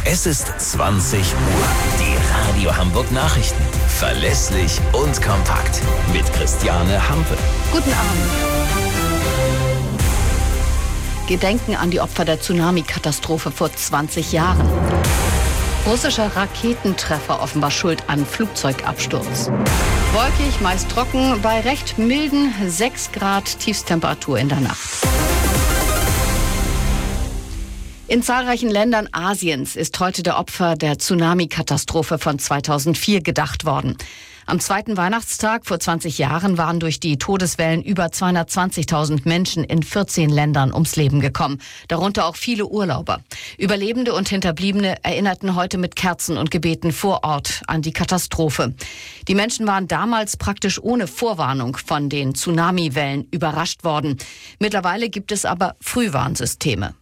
Es ist 20 Uhr. Die Radio Hamburg Nachrichten. Verlässlich und kompakt. Mit Christiane Hampe. Guten Abend. Gedenken an die Opfer der Tsunami-Katastrophe vor 20 Jahren. Russischer Raketentreffer offenbar schuld an Flugzeugabsturz. Wolkig, meist trocken, bei recht milden 6 Grad Tiefsttemperatur in der Nacht. In zahlreichen Ländern Asiens ist heute der Opfer der Tsunami-Katastrophe von 2004 gedacht worden. Am zweiten Weihnachtstag vor 20 Jahren waren durch die Todeswellen über 220.000 Menschen in 14 Ländern ums Leben gekommen, darunter auch viele Urlauber. Überlebende und Hinterbliebene erinnerten heute mit Kerzen und Gebeten vor Ort an die Katastrophe. Die Menschen waren damals praktisch ohne Vorwarnung von den Tsunamiwellen überrascht worden. Mittlerweile gibt es aber Frühwarnsysteme.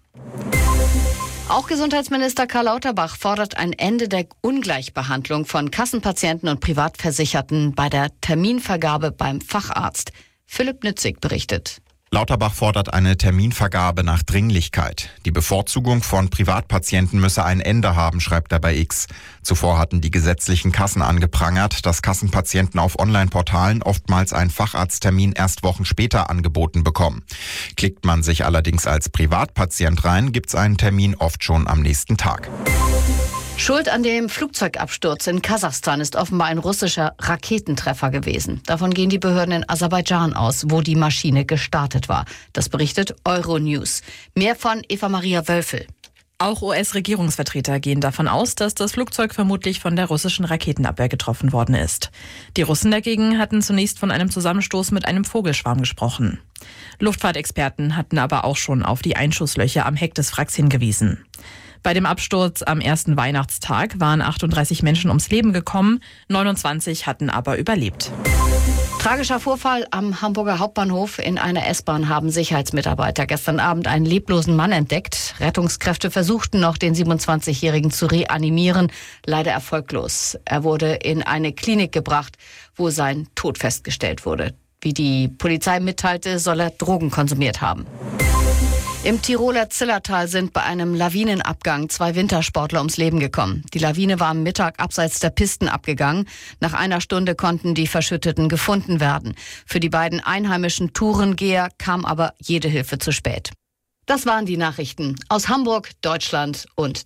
Auch Gesundheitsminister Karl Lauterbach fordert ein Ende der Ungleichbehandlung von Kassenpatienten und Privatversicherten bei der Terminvergabe beim Facharzt. Philipp Nützig berichtet. Lauterbach fordert eine Terminvergabe nach Dringlichkeit. Die Bevorzugung von Privatpatienten müsse ein Ende haben, schreibt er bei X. Zuvor hatten die gesetzlichen Kassen angeprangert, dass Kassenpatienten auf Online-Portalen oftmals einen Facharzttermin erst Wochen später angeboten bekommen. Klickt man sich allerdings als Privatpatient rein, gibt's einen Termin oft schon am nächsten Tag. Schuld an dem Flugzeugabsturz in Kasachstan ist offenbar ein russischer Raketentreffer gewesen. Davon gehen die Behörden in Aserbaidschan aus, wo die Maschine gestartet war. Das berichtet Euronews. Mehr von Eva-Maria Wölfel. Auch US-Regierungsvertreter gehen davon aus, dass das Flugzeug vermutlich von der russischen Raketenabwehr getroffen worden ist. Die Russen dagegen hatten zunächst von einem Zusammenstoß mit einem Vogelschwarm gesprochen. Luftfahrtexperten hatten aber auch schon auf die Einschusslöcher am Heck des Wracks hingewiesen. Bei dem Absturz am ersten Weihnachtstag waren 38 Menschen ums Leben gekommen, 29 hatten aber überlebt. Tragischer Vorfall am Hamburger Hauptbahnhof. In einer S-Bahn haben Sicherheitsmitarbeiter gestern Abend einen leblosen Mann entdeckt. Rettungskräfte versuchten noch, den 27-Jährigen zu reanimieren, leider erfolglos. Er wurde in eine Klinik gebracht, wo sein Tod festgestellt wurde. Wie die Polizei mitteilte, soll er Drogen konsumiert haben. Im Tiroler Zillertal sind bei einem Lawinenabgang 2 Wintersportler ums Leben gekommen. Die Lawine war am Mittag abseits der Pisten abgegangen. Nach einer Stunde konnten die Verschütteten gefunden werden. Für die beiden einheimischen Tourengeher kam aber jede Hilfe zu spät. Das waren die Nachrichten aus Hamburg, Deutschland und